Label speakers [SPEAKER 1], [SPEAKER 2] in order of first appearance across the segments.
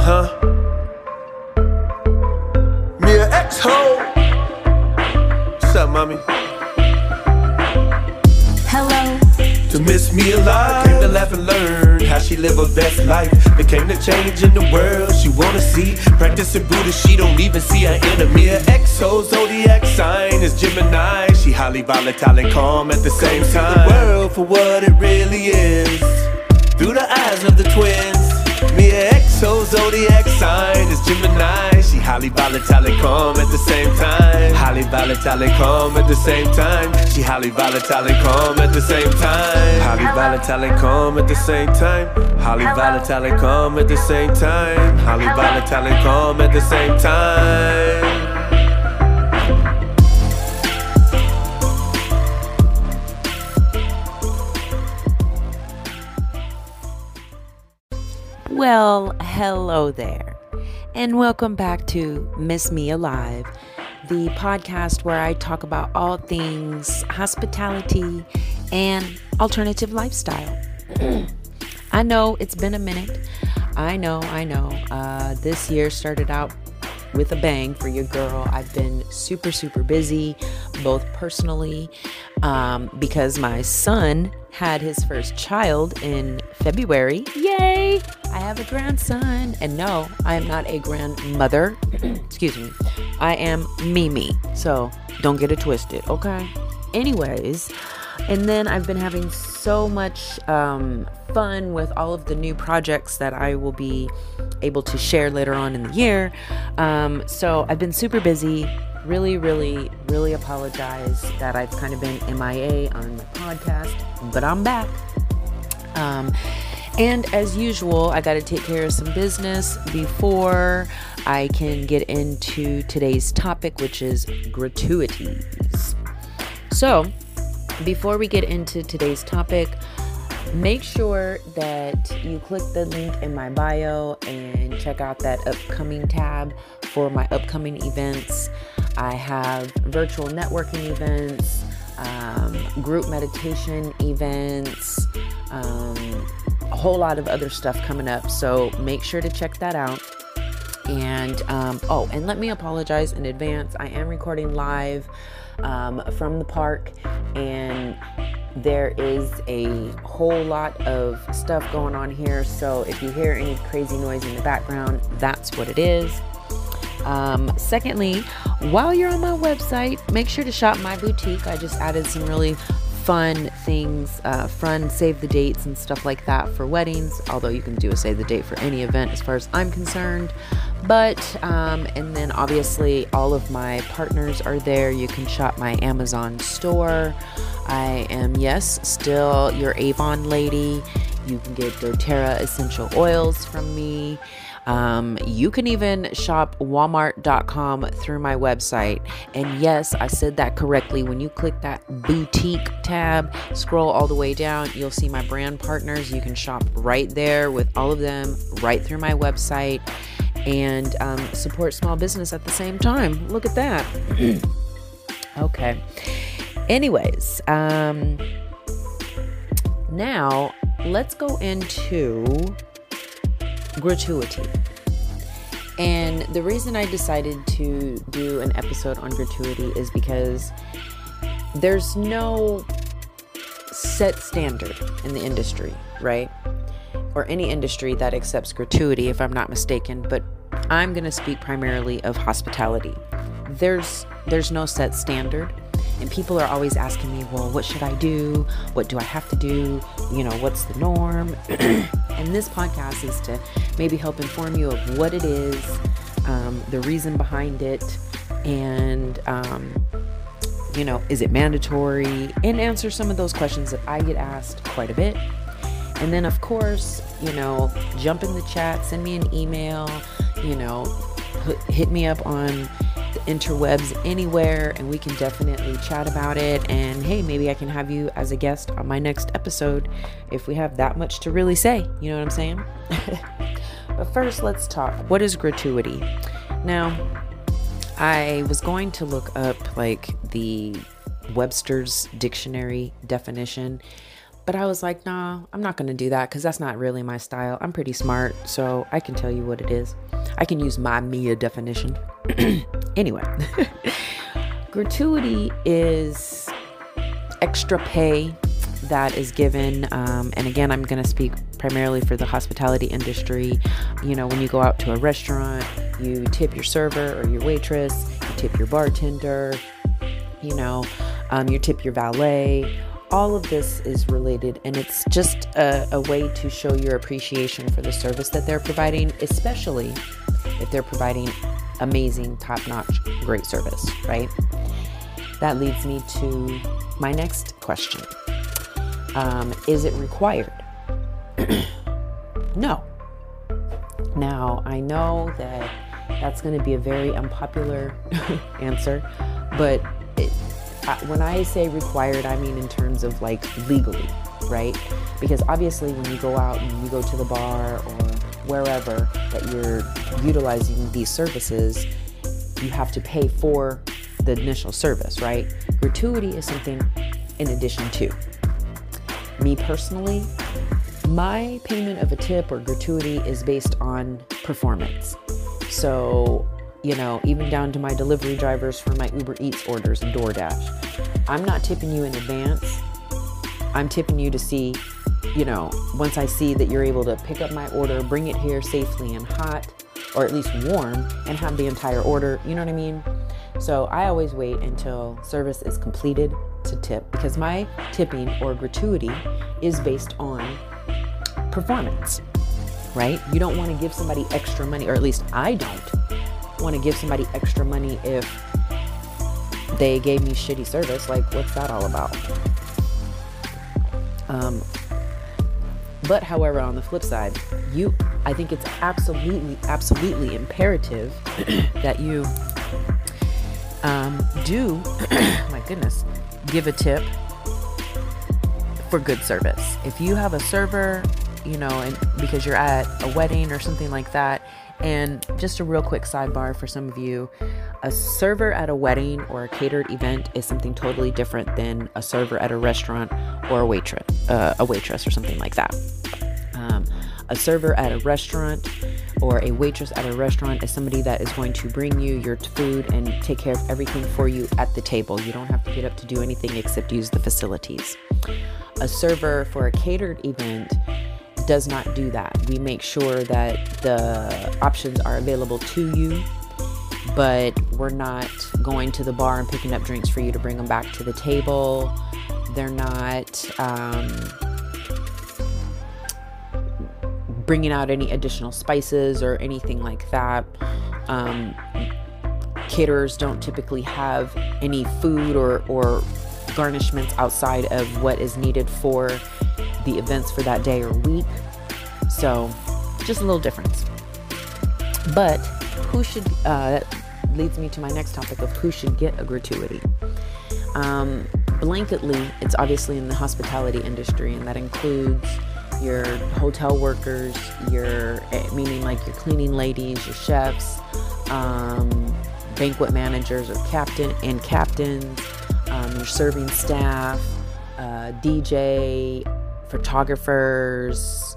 [SPEAKER 1] Mia X-Ho. What's up, mommy?
[SPEAKER 2] Hello.
[SPEAKER 1] To Miss Mia Alive, came to laugh and learn how she live her best life. Became the change in the world she wanna see. Practicing Buddha, she don't even see her enemy. Mia X-Ho, zodiac sign is Gemini. She highly volatile and calm at the same time. The world for what it really is, through the eyes of the twins. Mia X-Ho, zodiac sign is Gemini. She highly volatile and calm at the same time. Highly volatile and calm at the same time. She highly volatile and calm at the same time. Highly volatile and calm at the same time. Highly volatile and calm at the same time. Highly volatile and calm at the same time.
[SPEAKER 2] Well, hello there, and welcome back to Miss Mia Live, the podcast where I talk about all things hospitality and alternative lifestyle. I know it's been a minute. I know. This year started out with a bang for your girl. I've been super busy, both personally, because my son had his first child in February. Yay! I have a grandson. And no, I am not a grandmother. Excuse me. I am Mimi. So don't get it twisted, okay? Anyways, and then I've been having so much fun with all of the new projects that I will be able to share later on in the year. So I've been super busy. Really apologize that I've kind of been MIA on my podcast, but I'm back. And as usual, I got to take care of some business before I can get into today's topic, which is gratuities. So before we get into today's topic, make sure that you click the link in my bio and check out that upcoming tab for my upcoming events. I have virtual networking events, group meditation events, a whole lot of other stuff coming up. So make sure to check that out. And and let me apologize in advance. I am recording live from the park, and there is a whole lot of stuff going on here. So if you hear any crazy noise in the background, that's what it is. Secondly, while you're on my website, make sure to shop my boutique. I just added some really fun things, fun save the dates and stuff like that for weddings, although you can do a save the date for any event as far as I'm concerned. But and then obviously all of my partners are there. You can shop my Amazon store. I am, yes, still your Avon lady. You can get doTERRA essential oils from me. You can even shop Walmart.com through my website. And yes, I said that correctly. When you click that boutique tab, scroll all the way down, you'll see my brand partners. You can shop right there with all of them right through my website and support small business at the same time. Look at that. Okay. Anyways, now let's go into gratuity. And the reason I decided to do an episode on gratuity is because there's no set standard in the industry, right? Or any industry that accepts gratuity, if I'm not mistaken, but I'm going to speak primarily of hospitality. There's no set standard. And people are always asking me, well, what should I do? What do I have to do? What's the norm? And this podcast is to maybe help inform you of what it is, the reason behind it, and, is it mandatory? And answer some of those questions that I get asked quite a bit. And then, of course, jump in the chat, send me an email, hit me up on the interwebs anywhere, and we can definitely chat about it. And hey, maybe I can have you as a guest on my next episode if we have that much to really say. You know what I'm saying? But first, let's talk. What is gratuity? Now, I was going to look up the Webster's dictionary definition, But I was like, nah, I'm not going to do that because that's not really my style. I'm pretty smart, so I can tell you what it is. I can use my Mia definition. Anyway, gratuity is extra pay that is given. And again, I'm going to speak primarily for the hospitality industry. You know, when you go out to a restaurant, you tip your server or your waitress, you tip your bartender, you know, you tip your valet. All of this is related, and it's just a way to show your appreciation for the service that they're providing, especially if they're providing amazing, top-notch, great service, right? That leads me to my next question. Is it required? No. Now, I know that that's going to be a very unpopular answer, but when I say required, I mean in terms of like legally, right? Because obviously when you go out and you go to the bar or wherever that you're utilizing these services, you have to pay for the initial service, right? Gratuity is something in addition to. Me personally, my payment of a tip or gratuity is based on performance. So, you know, even down to my delivery drivers for my Uber Eats orders and DoorDash. I'm not tipping you in advance. I'm tipping you to see, you know, once I see that you're able to pick up my order, bring it here safely and hot, or at least warm, and have the entire order, you know what I mean? So I always wait until service is completed to tip, because my tipping or gratuity is based on performance, right? You don't want to give somebody extra money, or at least I don't want to give somebody extra money if they gave me shitty service. Like, what's that all about? But however, on the flip side, I think it's absolutely imperative that you do, my goodness, give a tip for good service. If you have a server, you know, and because you're at a wedding or something like that. And just a real quick sidebar for some of you, a server at a wedding or a catered event is something totally different than a server at a restaurant or a waitress or something like that. A server at a restaurant or a waitress at a restaurant is somebody that is going to bring you your food and take care of everything for you at the table. You don't have to get up to do anything except use the facilities. A server for a catered event does not do that. We make sure that the options are available to you, but we're not going to the bar and picking up drinks for you to bring them back to the table. They're not bringing out any additional spices or anything like that. Caterers don't typically have any food or garnishments outside of what is needed for the events for that day or week. So just a little difference. But who should, that leads me to my next topic of who should get a gratuity. Blanketly, it's obviously in the hospitality industry, and that includes your hotel workers, meaning like your cleaning ladies, your chefs, banquet managers or captains, your serving staff, DJ, photographers,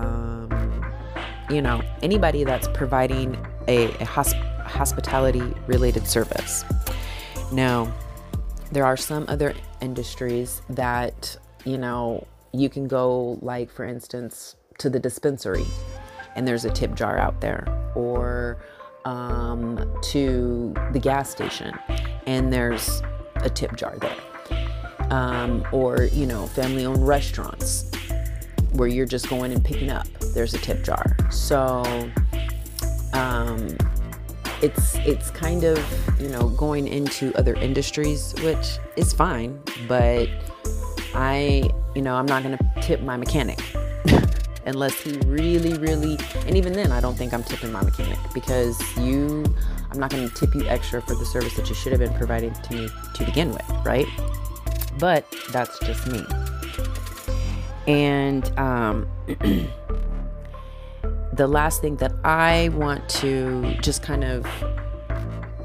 [SPEAKER 2] you know, anybody that's providing a hospitality related service. Now, there are some other industries that, you know, you can go, like, for instance, to the dispensary and there's a tip jar out there, or to the gas station and there's a tip jar there. Or, you know, family-owned restaurants where you're just going and picking up, there's a tip jar. So it's kind of, you know, going into other industries, which is fine, but I'm not going to tip my mechanic unless he really, and even then, I don't think I'm tipping my mechanic, because I'm not going to tip you extra for the service that you should have been providing to me to begin with, right? But that's just me. And the last thing that I want to just kind of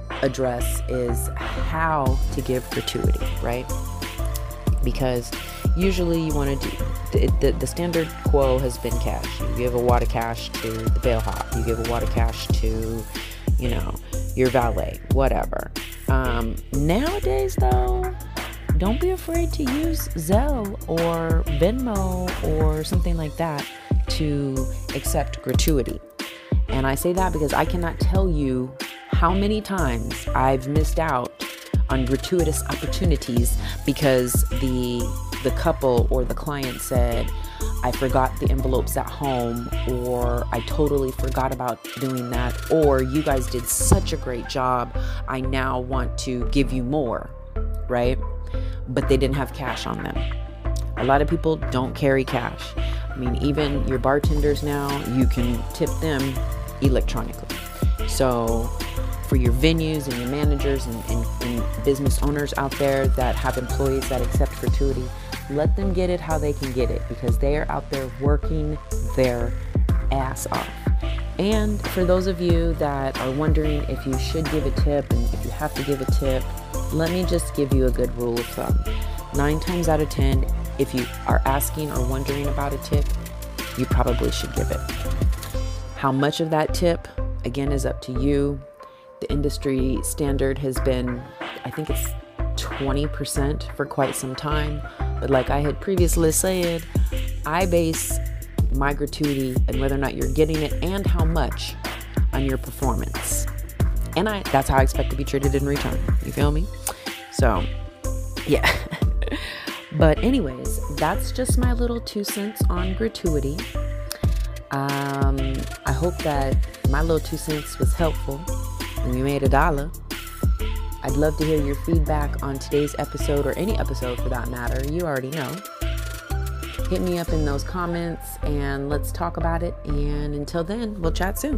[SPEAKER 2] address is how to give gratuity, right? Because usually you want to do, the standard quo has been cash. You give a wad of cash to the bellhop. You give a wad of cash to, you know, your valet, whatever. Nowadays, though, don't be afraid to use Zelle or Venmo or something like that to accept gratuity. And I say that because I cannot tell you how many times I've missed out on gratuitous opportunities because the couple or the client said, I forgot the envelopes at home, or I totally forgot about doing that, or you guys did such a great job, I now want to give you more, right? But they didn't have cash on them. A lot of people don't carry cash. I mean, even your bartenders now, you can tip them electronically. So for your venues and your managers and business owners out there that have employees that accept gratuity, let them get it how they can get it, because they are out there working their ass off. And for those of you that are wondering if you should give a tip and if you have to give a tip, let me just give you a good rule of thumb. 9 times out of 10, if you are asking or wondering about a tip, you probably should give it. How much of that tip, again, is up to you. The industry standard has been, I think it's 20% for quite some time. But like I had previously said, I base my gratuity and whether or not you're getting it and how much on your performance. And that's how I expect to be treated in return. You feel me? So, yeah. But anyways, that's just my little 2 cents on gratuity. I hope that my little 2 cents was helpful and you made $1. I'd love to hear your feedback on today's episode, or any episode for that matter. You already know. Hit me up in those comments and let's talk about it. And until then, we'll chat soon.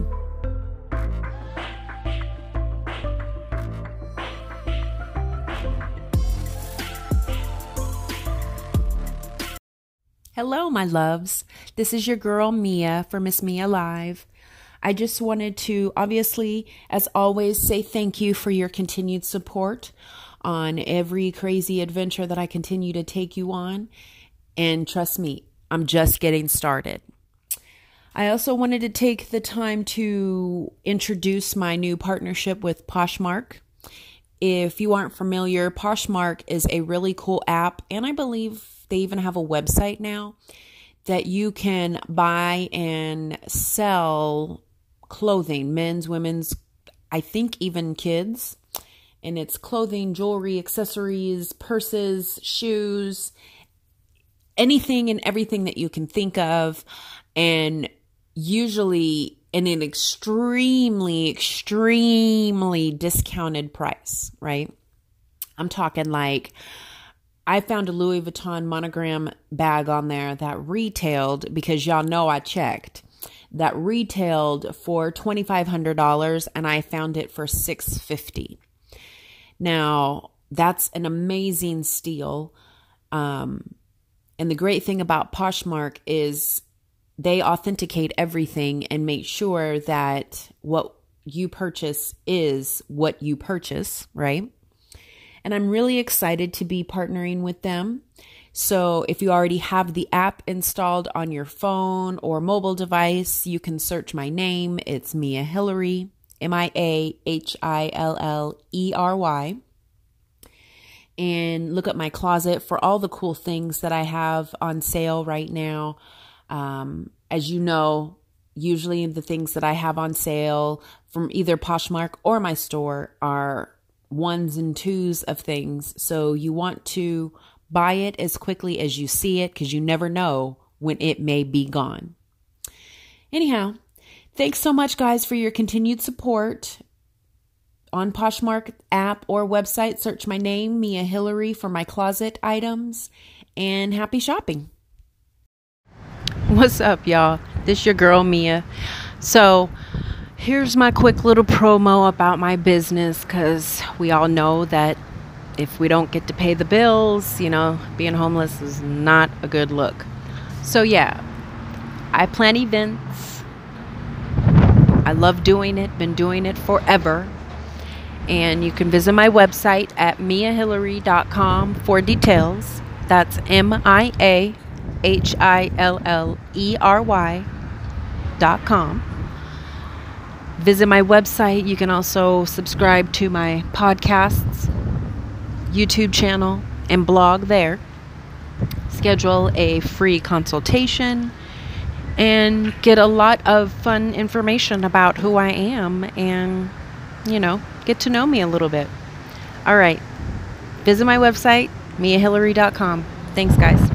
[SPEAKER 2] Hello, my loves. This is your girl, Mia, for Miss Mia Live. I just wanted to, obviously, as always, say thank you for your continued support on every crazy adventure that I continue to take you on. And trust me, I'm just getting started. I also wanted to take the time to introduce my new partnership with Poshmark. If you aren't familiar, Poshmark is a really cool app, and I believe they even have a website now that you can buy and sell clothing, men's, women's, I think even kids. And it's clothing, jewelry, accessories, purses, shoes, anything and everything that you can think of. And usually in an extremely, extremely discounted price, right? I'm talking like, I found a Louis Vuitton monogram bag on there that retailed, because y'all know I checked, that retailed for $2,500 and I found it for $650. Now, that's an amazing steal. And the great thing about Poshmark is they authenticate everything and make sure that what you purchase is what you purchase, right? And I'm really excited to be partnering with them. So if you already have the app installed on your phone or mobile device, you can search my name. It's Mia Hillery, MIAHILLERY. And look at my closet for all the cool things that I have on sale right now. As you know, usually the things that I have on sale from either Poshmark or my store are 1s and 2s of things. So you want to buy it as quickly as you see it, because you never know when it may be gone. Anyhow, thanks so much, guys, for your continued support. On Poshmark app or website, search my name, Mia Hillery, for my closet items, and happy shopping. What's up, y'all? This your girl, Mia. So here's my quick little promo about my business, because we all know that if we don't get to pay the bills, you know, being homeless is not a good look. So yeah, I plan events. I love doing it, been doing it forever. And you can visit my website at miahillery.com for details. That's MIAHILLERY.com. Visit my website. You can also subscribe to my podcasts, YouTube channel, and blog there. Schedule a free consultation and get a lot of fun information about who I am and, get to know me a little bit. All right. Visit my website, MiaHillary.com. Thanks, guys.